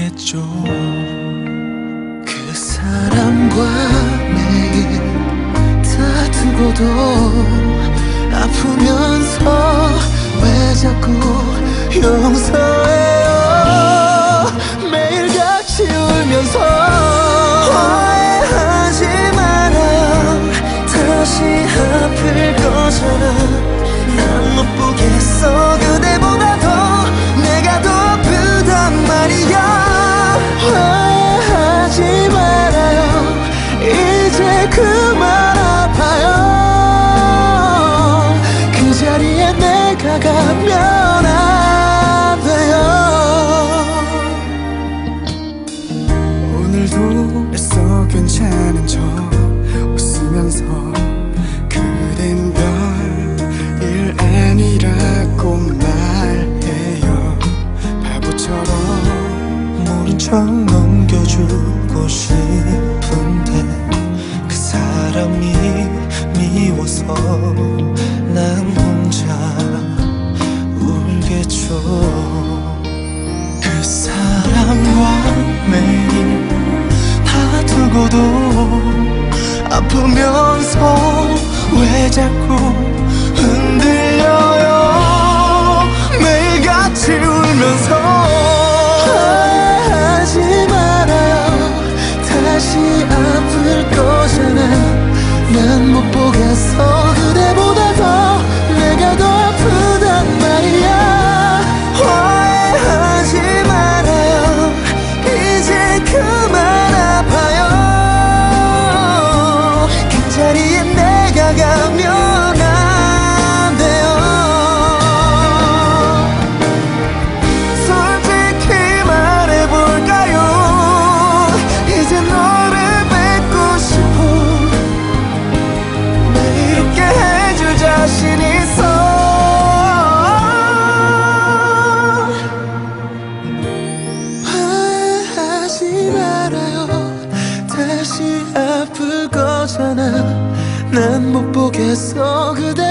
울겠죠. 그 사람과 매일 다투고도 아프면서 왜 자꾸 용서해요. 매일같이 울면서 화해하지 말아요. 다시 아플 거잖아. 난 못 보겠어. 그대보다 더 내가 더 아프단 말이야. 화해하지 말아요. 이제 그만 아파요. 그 자리에 내가 가면 안 돼요. 오늘도 애써 괜찮은 척 웃으면서 그댄 별일 아니라고 말해요. 바보처럼 모른 척 넘겨주고 싶은데 그 사람이 미워서 난 혼자 울겠죠. 그 사람과 매일 다투고도 아프면서 왜 자꾸 흔들려요. 매일같이 울면서 화해하지 말아요. 다시 아플 거잖아. 난 못 보겠어. 그대보다 더 내가 더 아프단 말이야. 화해하지 말아요. 이제 그만 아파요. 그 자리에 내가 가면 안 돼요. 솔직히 말해볼까요. 이제 너를 뵙고 싶어. 왜 이렇게 해줄 자신 있어. 화해하지 말아요. 다시 아플 거잖아. 난 못 보겠어. 그대